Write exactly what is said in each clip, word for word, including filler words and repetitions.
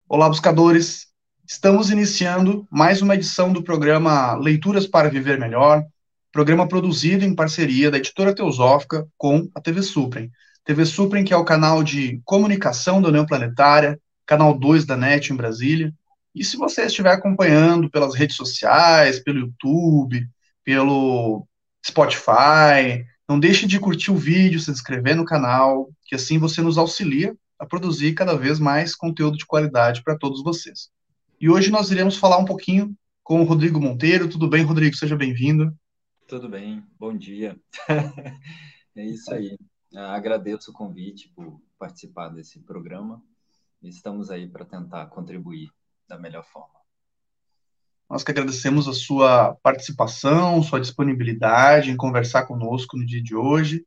Olá, buscadores! Estamos iniciando mais uma edição do programa Leituras para Viver Melhor, programa produzido em parceria da Editora Teosófica com a T V Suprem. T V Suprem, que é o canal de comunicação da União Planetária, canal dois da NET em Brasília. E se você estiver acompanhando pelas redes sociais, pelo YouTube, pelo Spotify, não deixe de curtir o vídeo, se inscrever no canal, que assim você nos auxilia a produzir cada vez mais conteúdo de qualidade para todos vocês. E hoje nós iremos falar um pouquinho com o Rodrigo Monteiro. Tudo bem, Rodrigo? Seja bem-vindo. Tudo bem, bom dia. É isso aí. Agradeço o convite por participar desse programa. Estamos aí para tentar contribuir da melhor forma. Nós que agradecemos a sua participação, sua disponibilidade em conversar conosco no dia de hoje.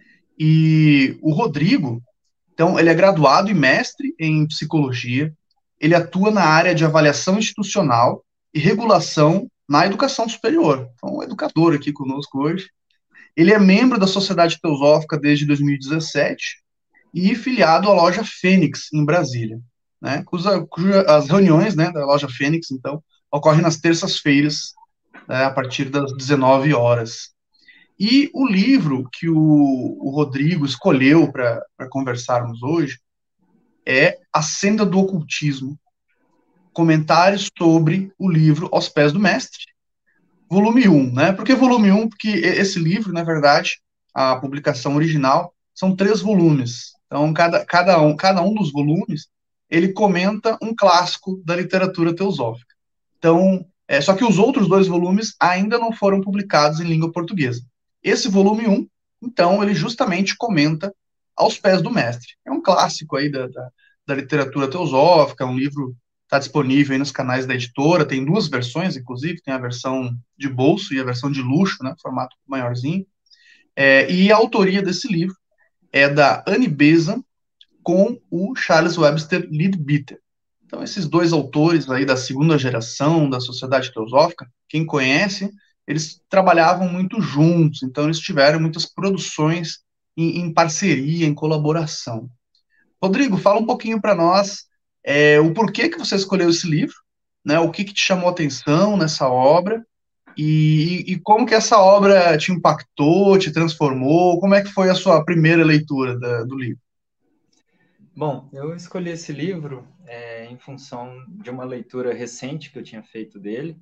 E o Rodrigo, então, ele é graduado e mestre em psicologia. Ele atua na área de avaliação institucional e regulação na educação superior. Então, um educador aqui conosco hoje. Ele é membro da Sociedade Teosófica desde dois mil e dezessete e filiado à Loja Fênix, em Brasília, né, cuja, cuja as reuniões, né, da Loja Fênix, então, ocorrem nas terças-feiras, né, a partir das dezenove horas. E o livro que o, o Rodrigo escolheu para conversarmos hoje é A Senda do Ocultismo, comentários sobre o livro Aos Pés do Mestre, volume um, né? Por que volume um? Porque esse livro, na verdade, a publicação original, são três volumes. Então, cada, cada, um, cada um dos volumes, ele comenta um clássico da literatura teosófica. Então, é, só que os outros dois volumes ainda não foram publicados em língua portuguesa. Esse volume um, então, ele justamente comenta Aos Pés do Mestre. É um clássico aí da, da, da literatura teosófica, um livro está disponível aí nos canais da editora, tem duas versões, inclusive, tem a versão de bolso e a versão de luxo, né, formato maiorzinho. É, e a autoria desse livro é da Annie Besant com o Charles Webster Leadbeater. Então, esses dois autores aí da segunda geração da Sociedade Teosófica, quem conhece, eles trabalhavam muito juntos, então eles tiveram muitas produções em, em parceria, em colaboração. Rodrigo, fala um pouquinho para nós é, o porquê que você escolheu esse livro, né, o que, que te chamou a atenção nessa obra e, e como que essa obra te impactou, te transformou, como é que foi a sua primeira leitura da, do livro? Bom, eu escolhi esse livro é, em função de uma leitura recente que eu tinha feito dele,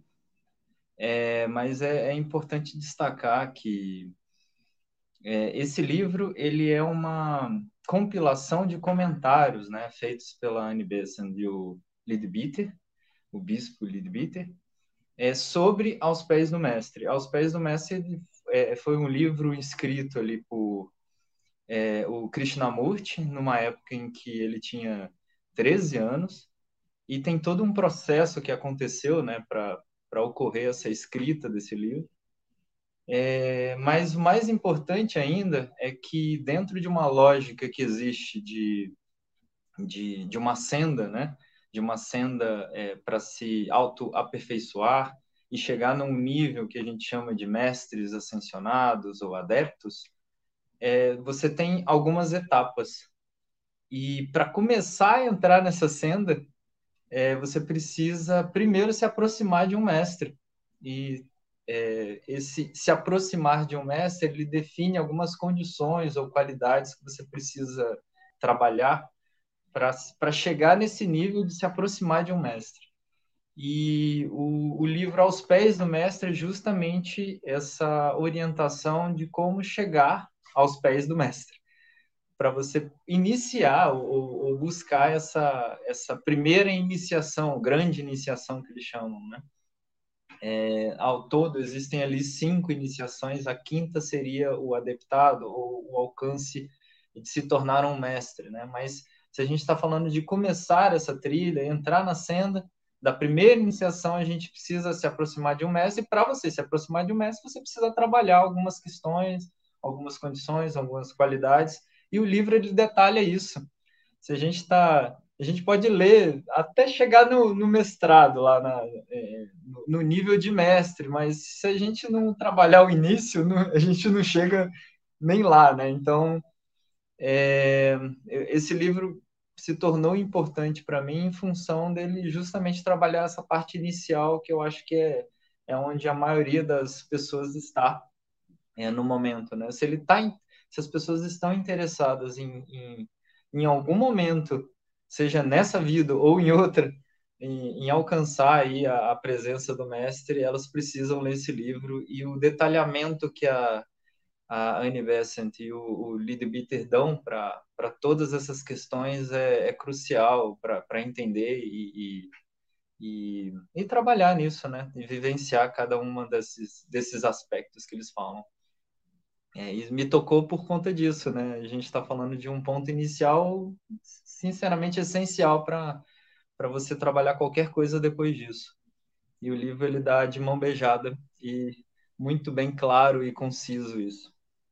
é, mas é, é importante destacar que é, esse livro ele é uma compilação de comentários, né, feitos pela Annie Besant e o Leadbeater, o bispo Leadbeater, é, sobre Aos Pés do Mestre. Aos Pés do Mestre é, foi um livro escrito ali por é, o Krishnamurti, numa época em que ele tinha treze anos, e tem todo um processo que aconteceu, né, para para ocorrer essa escrita desse livro. É, mas o mais importante ainda é que dentro de uma lógica que existe de, de, de uma senda, né, de uma senda é, para se auto-aperfeiçoar e chegar num nível que a gente chama de mestres ascensionados ou adeptos, é, você tem algumas etapas. E para começar a entrar nessa senda, é, você precisa primeiro se aproximar de um mestre. E é, esse se aproximar de um mestre, ele define algumas condições ou qualidades que você precisa trabalhar para chegar nesse nível de se aproximar de um mestre. E o, o livro Aos Pés do Mestre é justamente essa orientação de como chegar aos pés do mestre, para você iniciar ou, ou, buscar essa, essa primeira iniciação, grande iniciação que eles chamam, né? É, ao todo, existem ali cinco iniciações, a quinta seria o adeptado, ou o alcance de se tornar um mestre, né? Mas se a gente está falando de começar essa trilha, entrar na senda, da primeira iniciação a gente precisa se aproximar de um mestre, e para você se aproximar de um mestre, você precisa trabalhar algumas questões, algumas condições, algumas qualidades, e o livro ele detalha isso. Se a gente está a gente pode ler até chegar no, no mestrado, lá na, é, no nível de mestre, mas se a gente não trabalhar o início, não, a gente não chega nem lá, né? Então, é, esse livro se tornou importante para mim em função dele justamente trabalhar essa parte inicial, que eu acho que é, é onde a maioria das pessoas está é, no momento, né? Se ele tá, se as pessoas estão interessadas em, em, em algum momento, seja nessa vida ou em outra, em, em alcançar aí a, a presença do mestre, elas precisam ler esse livro e o detalhamento que a a Annie Besant e o, o Leadbeater dão para todas essas questões é, é crucial para entender e, e, e, e, trabalhar nisso, né? E vivenciar cada uma desses, desses aspectos que eles falam. É, e me tocou por conta disso, né? A gente está falando de um ponto inicial, sinceramente, essencial para para você trabalhar qualquer coisa depois disso. E o livro ele dá de mão beijada e muito bem claro e conciso isso.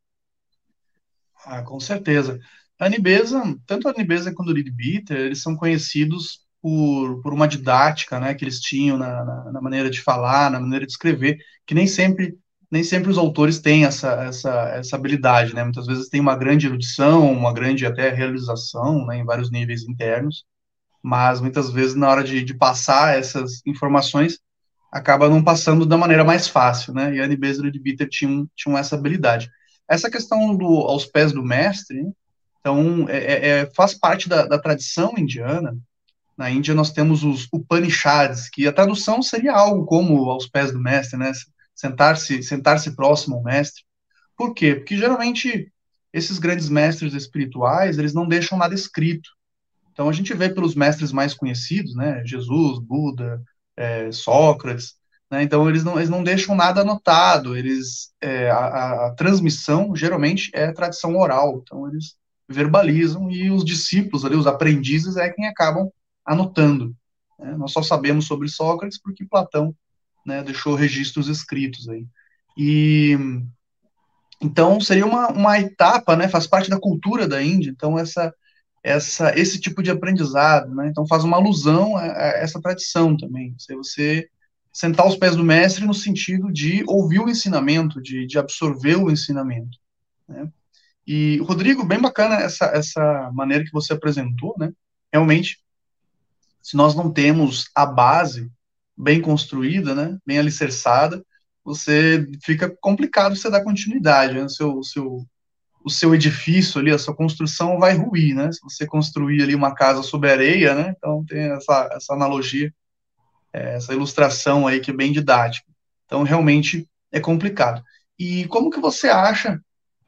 Ah, com certeza. A Nibesa, tanto a Nibesa quanto o Leadbeater, eles são conhecidos por, por uma didática, né, que eles tinham na, na, na maneira de falar, na maneira de escrever, que nem sempre nem sempre os autores têm essa, essa, essa habilidade, né? Muitas vezes tem uma grande erudição, uma grande até realização, né, em vários níveis internos, mas muitas vezes na hora de, de passar essas informações acaba não passando da maneira mais fácil, né? E a Anibes e o Leadbeater tinham, tinham essa habilidade. Essa questão do aos pés do mestre, hein? Então, é, é, é, faz parte da, da tradição indiana. Na Índia nós temos os Upanishads, que a tradução seria algo como aos pés do mestre, né? Sentar-se sentar-se próximo ao mestre. Por quê? Porque geralmente esses grandes mestres espirituais, eles não deixam nada escrito. Então a gente vê pelos mestres mais conhecidos, né? Jesus, Buda, é, Sócrates, né? Então eles não, eles não deixam nada anotado. Eles é, a, a transmissão geralmente é tradição oral. Então eles verbalizam e os discípulos ali, os aprendizes é quem acabam anotando. Né? Nós só sabemos sobre Sócrates porque Platão, né, deixou registros escritos aí. E então seria uma, uma etapa, né? Faz parte da cultura da Índia. Então essa essa, esse tipo de aprendizado, né? Então faz uma alusão a, a essa tradição também. Se você sentar aos pés do mestre no sentido de ouvir o ensinamento, de, de absorver o ensinamento, né? E, Rodrigo, bem bacana essa, essa maneira que você apresentou, né? Realmente, se nós não temos a base bem construída, né? Bem alicerçada, você fica complicado você dar continuidade, né? O seu, o seu o seu edifício ali, a sua construção vai ruir, né? Se você construir ali uma casa sob areia, né? Então tem essa, essa analogia, essa ilustração aí que é bem didática. Então realmente é complicado. E como que você acha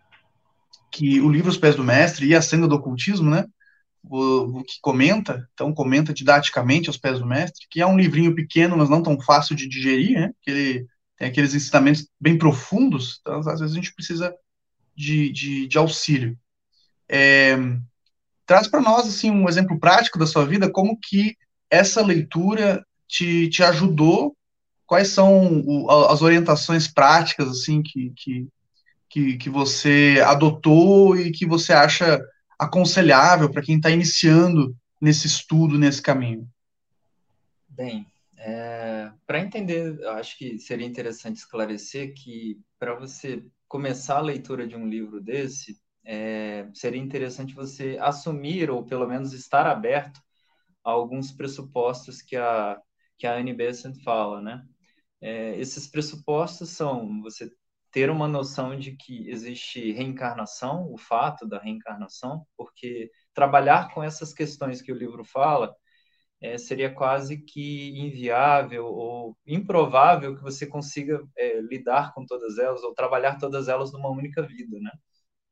que o livro Os Pés do Mestre e a Senda do Ocultismo, né? O, o que comenta, então comenta didaticamente Os Pés do Mestre, que é um livrinho pequeno, mas não tão fácil de digerir, né? Que ele tem aqueles ensinamentos bem profundos, então às vezes a gente precisa de, de, de auxílio. É, traz para nós assim um exemplo prático da sua vida, como que essa leitura te, te ajudou, quais são o, as orientações práticas assim que, que, que, que você adotou e que você acha aconselhável para quem está iniciando nesse estudo, nesse caminho. Bem, é, para entender, eu acho que seria interessante esclarecer que para você começar a leitura de um livro desse, é, seria interessante você assumir ou pelo menos estar aberto a alguns pressupostos que a que a Annie Besant fala, né? É, esses pressupostos são você ter uma noção de que existe reencarnação, o fato da reencarnação, porque trabalhar com essas questões que o livro fala é, seria quase que inviável ou improvável que você consiga é, lidar com todas elas ou trabalhar todas elas numa única vida, né?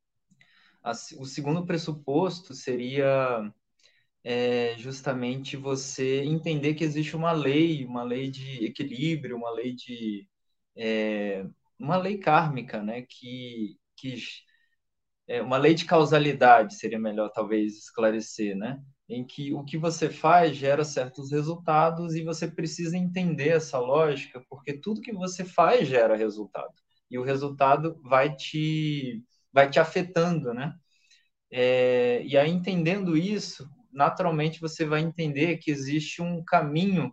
O segundo pressuposto seria é, justamente você entender que existe uma lei, uma lei de equilíbrio, uma lei de é, uma lei kármica, né? Que, que é, uma lei de causalidade seria melhor talvez esclarecer, né? Em que o que você faz gera certos resultados e você precisa entender essa lógica, porque tudo que você faz gera resultado e o resultado vai te vai te afetando, né? É, e aí entendendo isso, naturalmente você vai entender que existe um caminho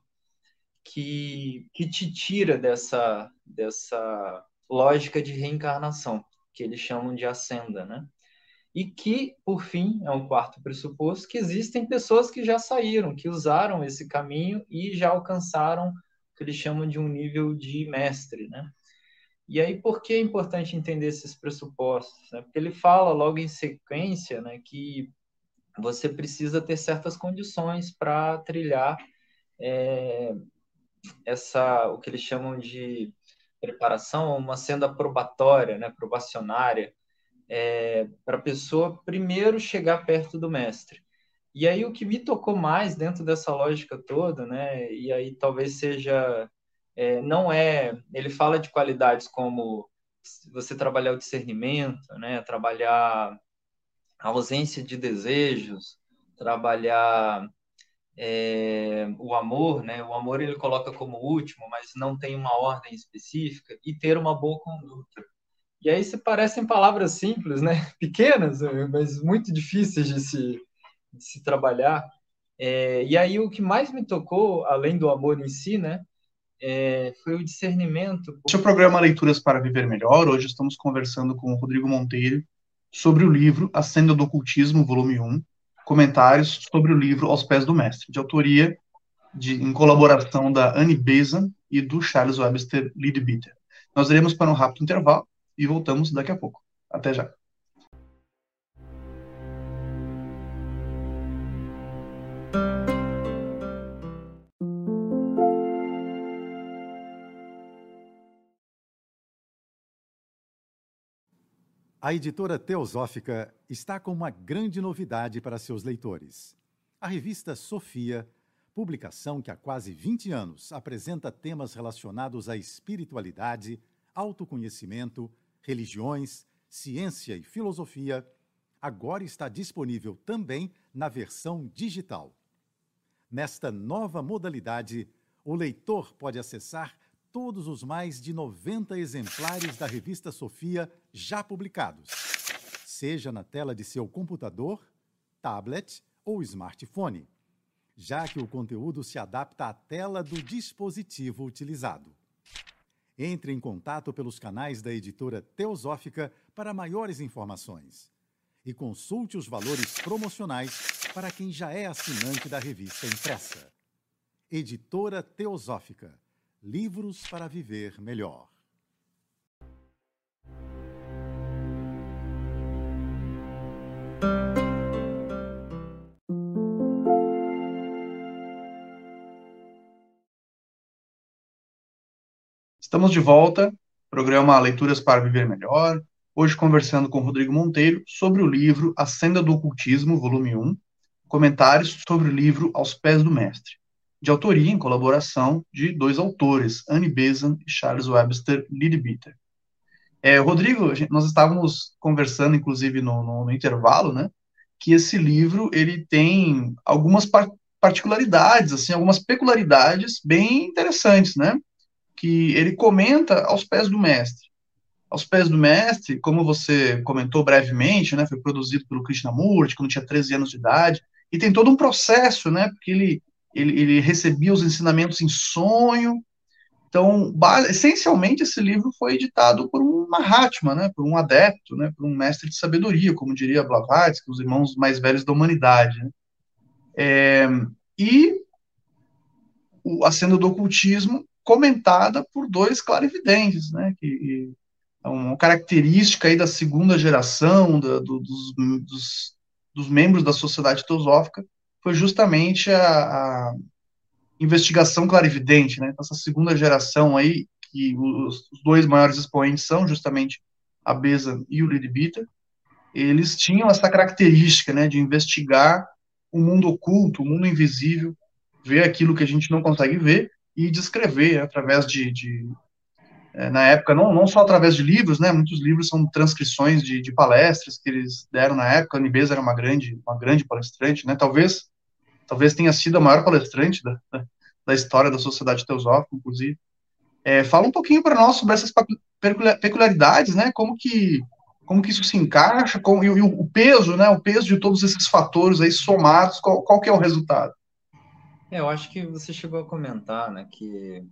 que que te tira dessa dessa lógica de reencarnação que eles chamam de ascenda, né? E que, por fim, é um quarto pressuposto, que existem pessoas que já saíram, que usaram esse caminho e já alcançaram o que eles chamam de um nível de mestre, né? E aí, por que é importante entender esses pressupostos? Né? Porque ele fala logo em sequência, né, que você precisa ter certas condições para trilhar é, essa, o que eles chamam de preparação, uma senda probatória, né, probacionária, é, para a pessoa primeiro chegar perto do mestre. E aí o que me tocou mais dentro dessa lógica toda, né, e aí talvez seja, é, não é, ele fala de qualidades como você trabalhar o discernimento, né, trabalhar a ausência de desejos, trabalhar é, o amor, né? O amor ele coloca como último, mas não tem uma ordem específica, e ter uma boa conduta. E aí se parecem palavras simples, né? Pequenas, mas muito difíceis de se, de se trabalhar. É, e aí o que mais me tocou, além do amor em si, né? É, foi o discernimento. Este é o programa Leituras para Viver Melhor. Hoje estamos conversando com o Rodrigo Monteiro sobre o livro A Senda do Ocultismo, volume um, comentários sobre o livro Aos Pés do Mestre, de autoria de, em colaboração da Annie Besant e do Charles Webster Leadbeater. Nós iremos para um rápido intervalo e voltamos daqui a pouco. Até já. A editora Teosófica está com uma grande novidade para seus leitores. A revista Sofia, publicação que há quase vinte anos apresenta temas relacionados à espiritualidade, autoconhecimento, religiões, ciência e filosofia, agora está disponível também na versão digital. Nesta nova modalidade, o leitor pode acessar todos os mais de noventa exemplares da revista Sofia já publicados, seja na tela de seu computador, tablet ou smartphone, já que o conteúdo se adapta à tela do dispositivo utilizado. Entre em contato pelos canais da editora Teosófica para maiores informações e consulte os valores promocionais para quem já é assinante da revista impressa. Editora Teosófica. Livros para viver melhor. Estamos de volta, programa Leituras para Viver Melhor, hoje conversando com Rodrigo Monteiro sobre o livro A Senda do Ocultismo, volume um, comentários sobre o livro Aos Pés do Mestre, de autoria em colaboração de dois autores, Annie Besant e Charles Webster Leadbeater. É, Rodrigo, nós estávamos conversando, inclusive, no, no, no intervalo, né, que esse livro, ele tem algumas par particularidades, assim, algumas peculiaridades bem interessantes, né, que ele comenta aos pés do mestre. Aos pés do mestre, como você comentou brevemente, né, foi produzido pelo Krishnamurti quando tinha treze anos de idade, e tem todo um processo, né, porque ele, ele, ele recebia os ensinamentos em sonho. Então, essencialmente, esse livro foi editado por um Mahatma, né, por um adepto, né, por um mestre de sabedoria, como diria Blavatsky, os irmãos mais velhos da humanidade. Né. É, e o, a Senda do Ocultismo comentada por dois clarividentes, né, que é uma característica aí da segunda geração da, do, dos, dos, dos membros da Sociedade Teosófica foi justamente a, a investigação clarividente, né? Essa segunda geração aí, que os, os dois maiores expoentes são justamente a Besant e o Leadbeater, eles tinham essa característica, né, de investigar o mundo oculto, o mundo invisível, ver aquilo que a gente não consegue ver e descrever através de, de é, na época, não, não só através de livros, né, muitos livros são transcrições de, de palestras que eles deram na época. A Annie Besant era uma grande, uma grande palestrante, né, talvez, talvez tenha sido a maior palestrante da, da, da história da Sociedade Teosófica, inclusive. É, fala um pouquinho para nós sobre essas peculiaridades, né, como que, como que isso se encaixa, com, e, e o peso, né, o peso de todos esses fatores aí somados, qual, qual que é o resultado? É, eu acho que você chegou a comentar, né, que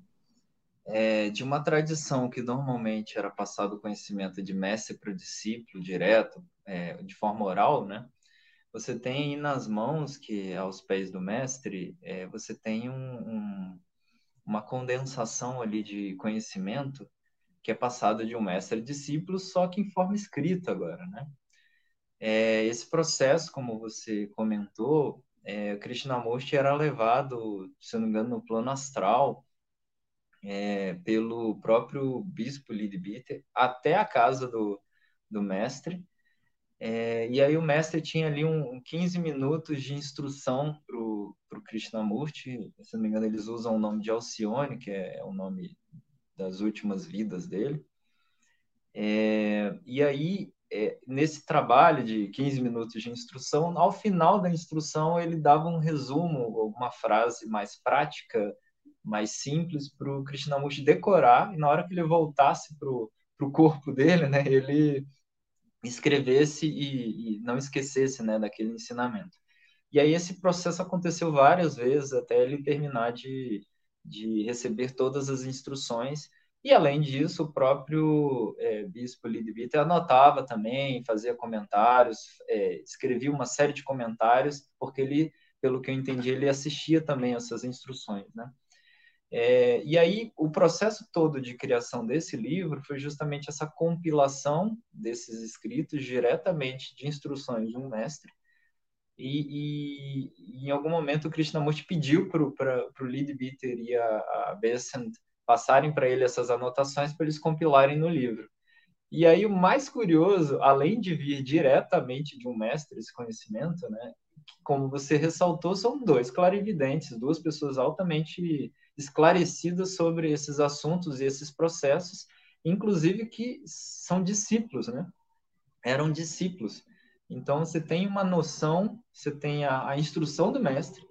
é, de uma tradição que normalmente era passado o conhecimento de mestre para o discípulo direto, é, de forma oral, né? Você tem nas mãos, que aos pés do mestre, é, você tem um, um, uma condensação ali de conhecimento que é passado de um mestre a discípulo, só que em forma escrita agora, né? É, esse processo, como você comentou, é, Krishnamurti era levado, se eu não me engano, no plano astral, é, pelo próprio bispo Leadbeater até a casa do, do mestre. É, e aí o mestre tinha ali um, um quinze minutos de instrução para o Krishnamurti. Se não me engano, eles usam o nome de Alcione, que é, é o nome das últimas vidas dele. É, e aí, é, nesse trabalho de quinze minutos de instrução, ao final da instrução ele dava um resumo, alguma frase mais prática, mais simples para o Krishnamurti decorar, e na hora que ele voltasse para o corpo dele, né, ele escrevesse e, e não esquecesse, né, daquele ensinamento. E aí esse processo aconteceu várias vezes até ele terminar de, de receber todas as instruções. E, além disso, o próprio é, bispo Leadbeater anotava também, fazia comentários, é, escrevia uma série de comentários, porque ele, pelo que eu entendi, ele assistia também essas instruções, né? É, e aí, o processo todo de criação desse livro foi justamente essa compilação desses escritos diretamente de instruções de um mestre. E, e em algum momento o Krishnamurti pediu para o Leadbeater e a, a Besant passarem para ele essas anotações para eles compilarem no livro. E aí o mais curioso, além de vir diretamente de um mestre esse conhecimento, né, como você ressaltou, são dois clarividentes, duas pessoas altamente esclarecidas sobre esses assuntos e esses processos, inclusive que são discípulos, né? Eram discípulos. Então você tem uma noção, você tem a, a instrução do mestre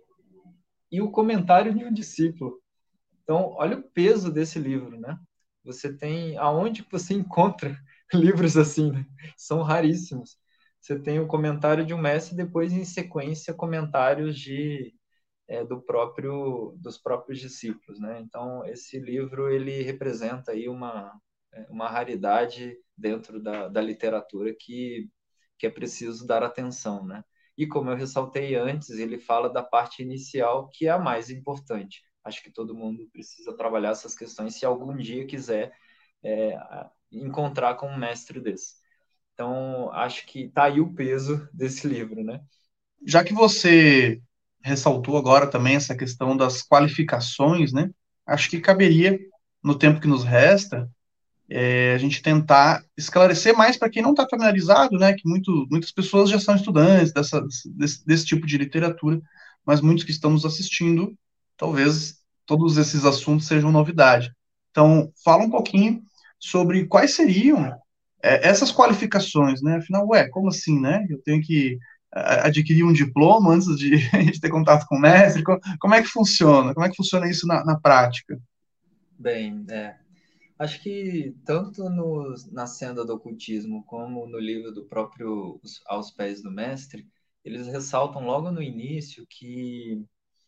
e o comentário de um discípulo. Então, olha o peso desse livro, né? Você tem aonde você encontra livros assim, né? São raríssimos. Você tem o comentário de um mestre e depois em sequência comentários de é, do próprio dos próprios discípulos, né? Então, esse livro ele representa aí uma uma raridade dentro da, da literatura que que é preciso dar atenção, né? E como eu ressaltei antes, ele fala da parte inicial, que é a mais importante. Acho que todo mundo precisa trabalhar essas questões se algum dia quiser é, encontrar com um mestre desse. Então, acho que está aí o peso desse livro, né? Já que você ressaltou agora também essa questão das qualificações, né? Acho que caberia, no tempo que nos resta, é, a gente tentar esclarecer mais para quem não está familiarizado, né? Que muito, muitas pessoas já são estudantes dessa, desse, desse tipo de literatura, mas muitos que estamos assistindo, talvez todos esses assuntos sejam novidade. Então, fala um pouquinho sobre quais seriam é, essas qualificações, né? Afinal, ué, como assim, né? Eu tenho que a, adquirir um diploma antes de, de ter contato com o mestre? Como, como é que funciona? Como é que funciona isso na, na prática? Bem, é, acho que tanto no, na senda do ocultismo como no livro do próprio Aos Pés do Mestre, eles ressaltam logo no início que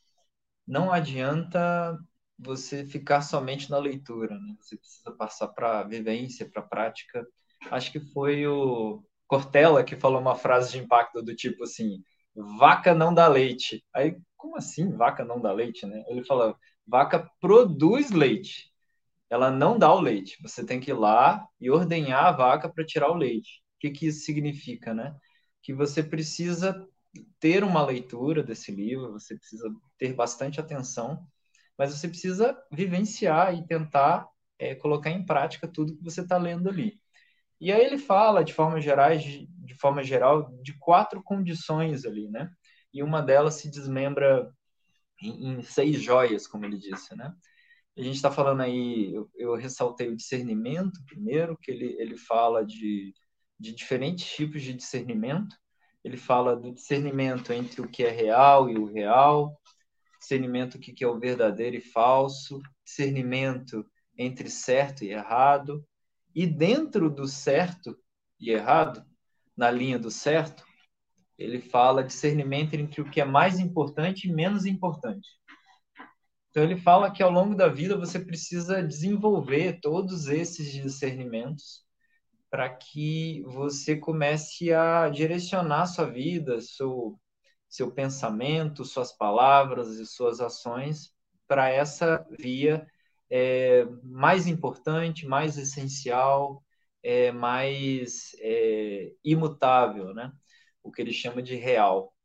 não adianta você ficar somente na leitura, né? Você precisa passar para a vivência, para a prática. Acho que foi o Cortella que falou uma frase de impacto do tipo assim: vaca não dá leite. Aí, como assim vaca não dá leite, né? Ele fala: vaca produz leite, ela não dá o leite. Você tem que ir lá e ordenhar a vaca para tirar o leite. O que que isso significa, né? Que você precisa ter uma leitura desse livro, você precisa ter bastante atenção, mas você precisa vivenciar e tentar é, colocar em prática tudo que você está lendo ali. E aí ele fala, de forma, gerais, de, de forma geral, de quatro condições ali, né? E uma delas se desmembra em, em seis joias, como ele disse, né? A gente está falando aí, eu, eu ressaltei o discernimento primeiro, que ele, ele fala de, de diferentes tipos de discernimento. Ele fala do discernimento entre o que é real e o real, discernimento do que é o verdadeiro e falso, discernimento entre certo e errado. E dentro do certo e errado, na linha do certo, ele fala discernimento entre o que é mais importante e menos importante. Então, ele fala que ao longo da vida você precisa desenvolver todos esses discernimentos para que você comece a direcionar sua vida, seu, seu pensamento, suas palavras e suas ações para essa via é, mais importante, mais essencial, é, mais é, imutável, né? O que ele chama de real.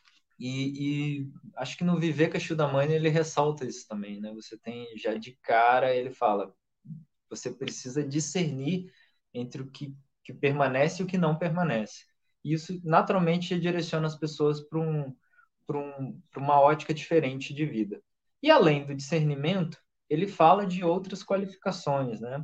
E, e acho que no Viver Kashyudamani ele ressalta isso também, né? Você tem já de cara, ele fala, você precisa discernir entre o que, que permanece e o que não permanece. E isso naturalmente direciona as pessoas para um, para um, para uma ótica diferente de vida. E além do discernimento, ele fala de outras qualificações, né?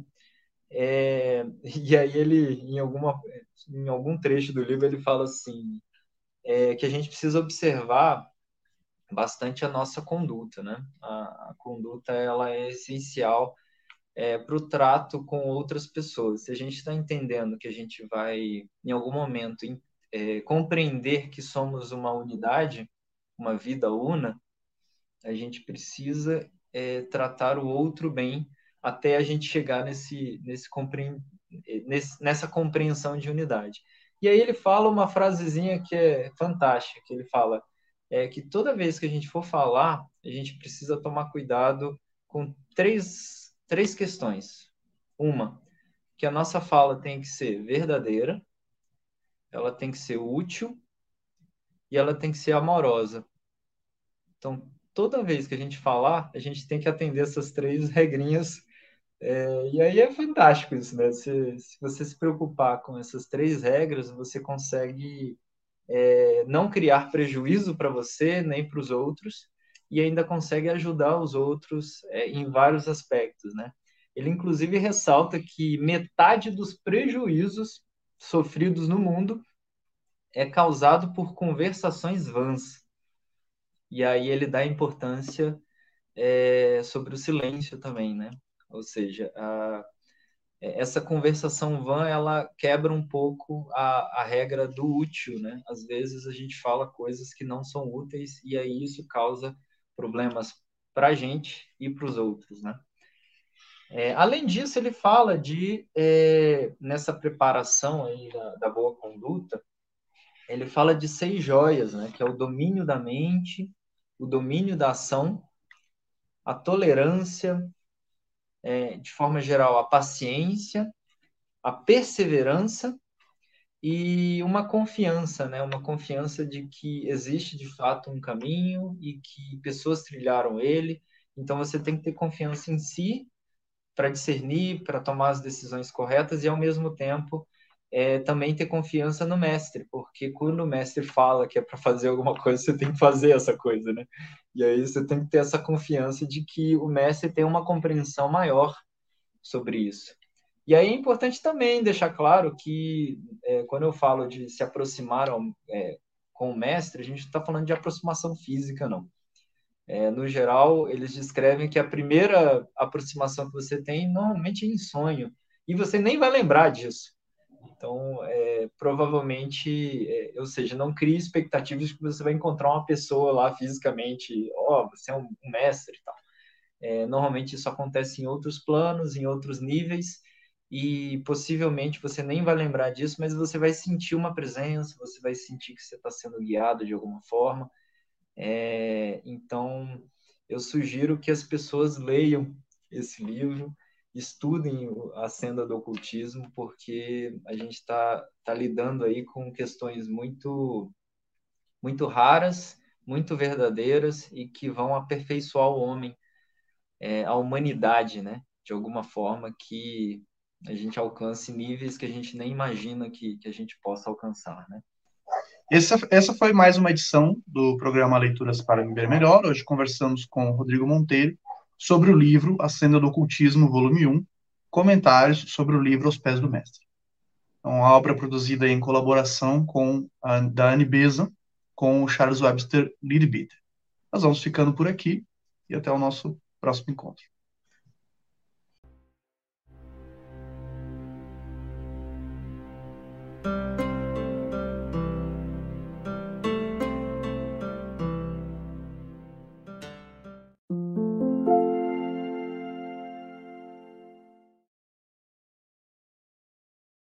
É, e aí ele, em, alguma, em algum trecho do livro, ele fala assim, é, que a gente precisa observar bastante a nossa conduta, né? A, a conduta, ela é essencial é, para o trato com outras pessoas. Se a gente está entendendo que a gente vai, em algum momento, é, compreender que somos uma unidade, uma vida una, a gente precisa é, tratar o outro bem até a gente chegar nesse, nesse, compre... nesse, nessa compreensão de unidade. E aí ele fala uma frasezinha que é fantástica, que ele fala é, que toda vez que a gente for falar, a gente precisa tomar cuidado com três, três questões. Uma, que a nossa fala tem que ser verdadeira, ela tem que ser útil e ela tem que ser amorosa. Então, toda vez que a gente falar, a gente tem que atender essas três regrinhas. É, e aí é fantástico isso, né? Se, se você se preocupar com essas três regras, você consegue é, não criar prejuízo para você nem para os outros e ainda consegue ajudar os outros é, em vários aspectos, né? Ele, inclusive, ressalta que metade dos prejuízos sofridos no mundo é causado por conversações vãs. E aí ele dá importância é, sobre o silêncio também, né? Ou seja, a, essa conversação vã, ela quebra um pouco a, a regra do útil, né? Às vezes a gente fala coisas que não são úteis e aí isso causa problemas para a gente e para os outros, né? É, além disso, ele fala de, é, nessa preparação aí da, da boa conduta, ele fala de seis joias, né? Que é o domínio da mente, o domínio da ação, a tolerância, é, de forma geral, a paciência, a perseverança e uma confiança, né? Uma confiança de que existe de fato um caminho e que pessoas trilharam ele. Então você tem que ter confiança em si para discernir, para tomar as decisões corretas e ao mesmo tempo é, também ter confiança no mestre, porque quando o mestre fala que é para fazer alguma coisa, você tem que fazer essa coisa, né? E aí você tem que ter essa confiança de que o mestre tem uma compreensão maior sobre isso. E aí é importante também deixar claro que é, quando eu falo de se aproximar ao, é, com o mestre, a gente não está falando de aproximação física, não. É, no geral, eles descrevem que a primeira aproximação que você tem normalmente é em sonho, e você nem vai lembrar disso. Então, é, provavelmente, é, ou seja, não crie expectativas de que você vai encontrar uma pessoa lá fisicamente, ó, oh, você é um, um mestre e tal. É, normalmente isso acontece em outros planos, em outros níveis, e possivelmente você nem vai lembrar disso, mas você vai sentir uma presença, você vai sentir que você está sendo guiado de alguma forma. É, então, eu sugiro que as pessoas leiam esse livro, estudem a senda do ocultismo, porque a gente está tá lidando aí com questões muito, muito raras, muito verdadeiras e que vão aperfeiçoar o homem, é, a humanidade, né? De alguma forma que a gente alcance níveis que a gente nem imagina que, que a gente possa alcançar, né? Essa, essa foi mais uma edição do programa Leituras para Viver Melhor. Hoje conversamos com o Rodrigo Monteiro sobre o livro A Senda do Ocultismo, volume um, comentários sobre o livro Aos Pés do Mestre. É uma obra produzida em colaboração com a, da Anne Besant, com o Charles Webster Leadbeater. Nós vamos ficando por aqui e até o nosso próximo encontro.